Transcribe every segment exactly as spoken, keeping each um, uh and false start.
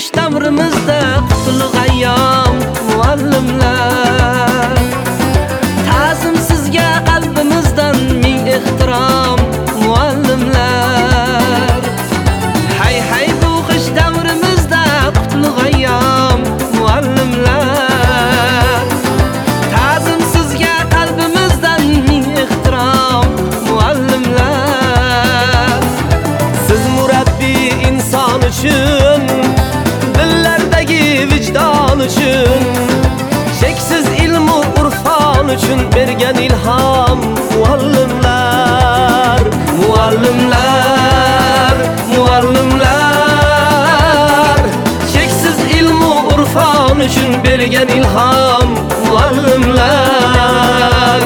o'qish davrimizda qutlug' ayyom muallimlar. Ta'zim sizga qalbimizdan ming ehtirom muallimlar. Hay hay bu o'qish davrimizda qutlug' ayyom muallimlar. Ta'zim sizga qalbimizdan ming ehtirom muallimlar. Siz murabbiy inson uchun, dillardagi vijdon uchun, cheksiz ilm va urfon uchun bergan ilhom muallimlar. Muallimlar, muallimlar, cheksiz ilm va urfon uchun bergan ilhom muallimlar.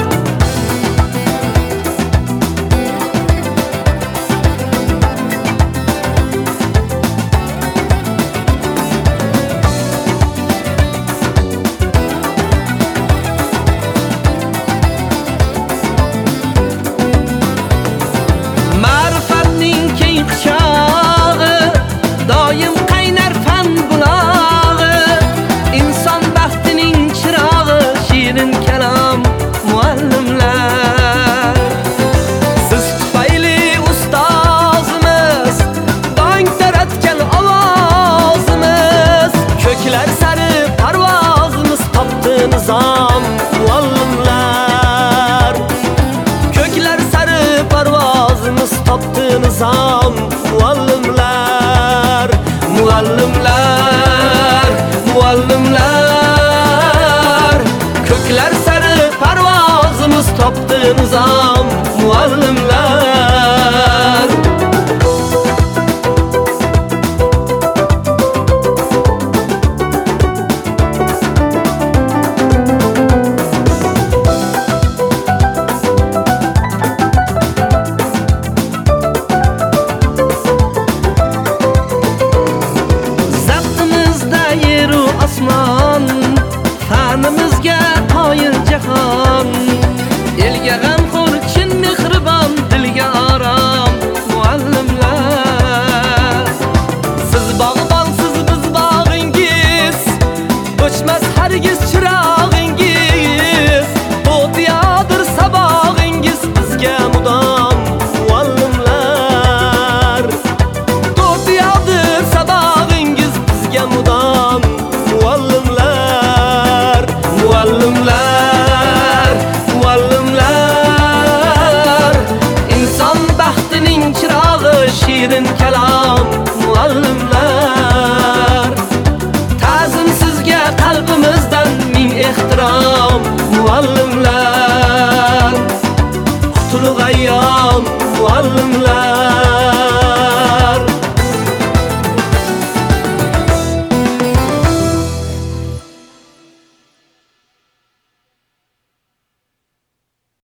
Doim qaynar fan bulog'i, inson baxtining chirog'i, shirin kalom muallimlar. Siz tufayli ustozimiz, dong taratgan ovozimiz, ko'klar sari parvozimiz topdi nizom muallimlar. Ko'klar sari parvozimiz topdi nizom muallimlar. Muallimlar, muallimlar, ko'klar sari parvozimiz topdi nizom muallimlar. Fanimizga qoyil jahon, elga g'amxo'r, chin mehribon, dilga orom muallimlar. Siz bog'bonsiz biz bog'ingiz, o'chmas hargiz chirog'ingiz, to'tiyodir sabog'ingiz bizga mudom muallimlar. To'tiyodir sabog'ingiz bizga mudom muallimlar. Muallimlar, muallimlar, inson baxtining chirog'i, shirin kalom muallimlar. Ta'zim sizga qalbimizdan ming ehtirom muallimlar. Qutlug' ayyom muallimlar.